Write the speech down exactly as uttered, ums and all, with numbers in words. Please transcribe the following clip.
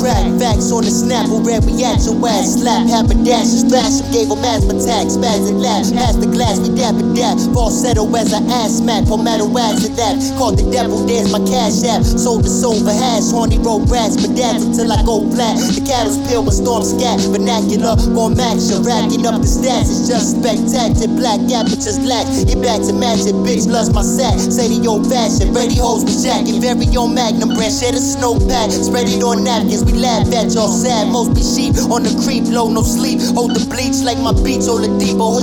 crack. Facts on the snap, who red we at your ass. Slap, haberdashes, thrash him, gave him asthma attacks. Spasm laugh, past the glass, we dap and dap. Falsetto as I ass smack, palmetto ass to that. Called the devil, there's my cash app. Sold the soul for hash, horny road rats, bedazzled till I go flat. The cattle's peel with storm scat, vernacular, gon' match ya. Racking up the stats, it's just spectacular. Black apertures lack, get back to magic, bitch loves my sack. Say the old fashioned, ready hoes with jacket. Very on Magnum brand, share the snow pack. Spread it on napkins, we laugh at y'all sad. Most be sheep on the creep, low, no sleep. Hold the bleach like my beats, all the depot.